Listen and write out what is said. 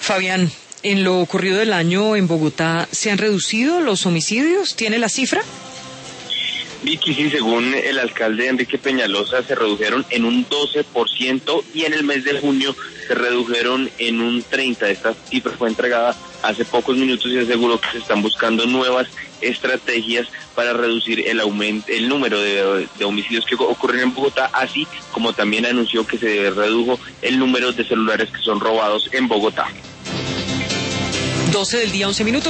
Fabián, en lo ocurrido del año en Bogotá, ¿se han reducido los homicidios? ¿Tiene la cifra? Vicky, sí, según el alcalde Enrique Peñalosa, se redujeron en un 12% y en el mes de junio se redujeron en un 30%. Esta cifra fue entregada hace pocos minutos y aseguró que se están buscando nuevas estrategias para reducir el número de homicidios que ocurren en Bogotá, así como también anunció que se redujo el número de celulares que son robados en Bogotá. 12 del día, 11 minutos.